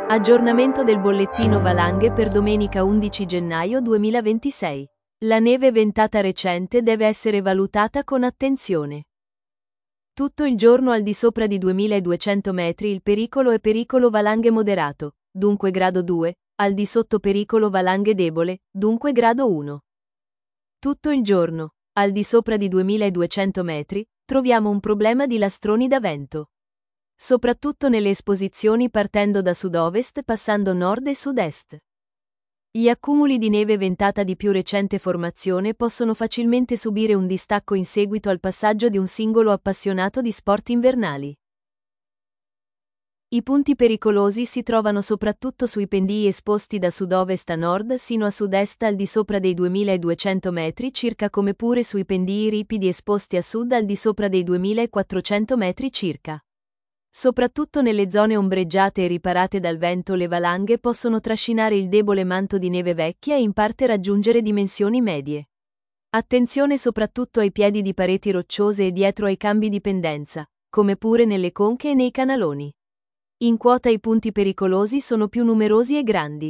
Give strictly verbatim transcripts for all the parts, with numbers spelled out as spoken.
Aggiornamento del bollettino valanghe per domenica undici gennaio duemilaventisei. La neve ventata recente deve essere valutata con attenzione. Tutto il giorno al di sopra di duemiladuecento metri il pericolo è pericolo valanghe moderato, dunque grado due, al di sotto pericolo valanghe debole, dunque grado uno. Tutto il giorno, al di sopra di duemiladuecento metri, troviamo un problema di lastroni da vento. Soprattutto nelle esposizioni partendo da sud-ovest passando nord e sud-est. Gli accumuli di neve ventata di più recente formazione possono facilmente subire un distacco in seguito al passaggio di un singolo appassionato di sport invernali. I punti pericolosi si trovano soprattutto sui pendii esposti da sud-ovest a nord sino a sud-est al di sopra dei duemiladuecento metri circa, come pure sui pendii ripidi esposti a sud al di sopra dei duemilaquattrocento metri circa. Soprattutto nelle zone ombreggiate e riparate dal vento le valanghe possono trascinare il debole manto di neve vecchia e in parte raggiungere dimensioni medie. Attenzione soprattutto ai piedi di pareti rocciose e dietro ai cambi di pendenza, come pure nelle conche e nei canaloni. In quota i punti pericolosi sono più numerosi e grandi.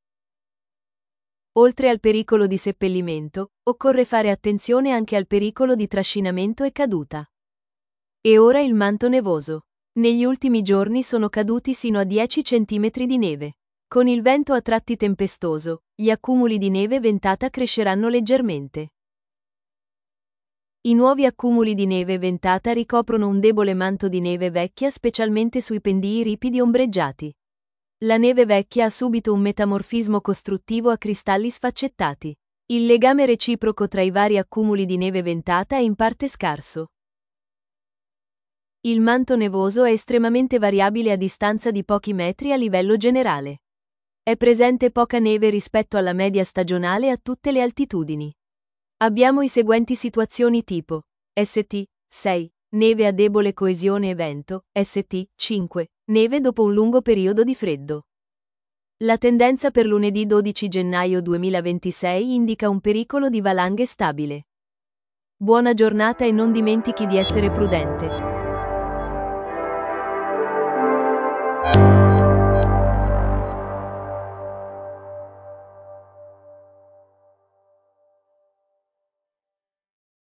Oltre al pericolo di seppellimento, occorre fare attenzione anche al pericolo di trascinamento e caduta. E ora il manto nevoso. Negli ultimi giorni sono caduti sino a dieci centimetri di neve. Con il vento a tratti tempestoso, gli accumuli di neve ventata cresceranno leggermente. I nuovi accumuli di neve ventata ricoprono un debole manto di neve vecchia specialmente sui pendii ripidi ombreggiati. La neve vecchia ha subito un metamorfismo costruttivo a cristalli sfaccettati. Il legame reciproco tra i vari accumuli di neve ventata è in parte scarso. Il manto nevoso è estremamente variabile a distanza di pochi metri a livello generale. È presente poca neve rispetto alla media stagionale a tutte le altitudini. Abbiamo i seguenti situazioni tipo: S T sei, neve a debole coesione e vento, S T cinque, neve dopo un lungo periodo di freddo. La tendenza per lunedì dodici gennaio duemilaventisei indica un pericolo di valanghe stabile. Buona giornata e non dimentichi di essere prudente.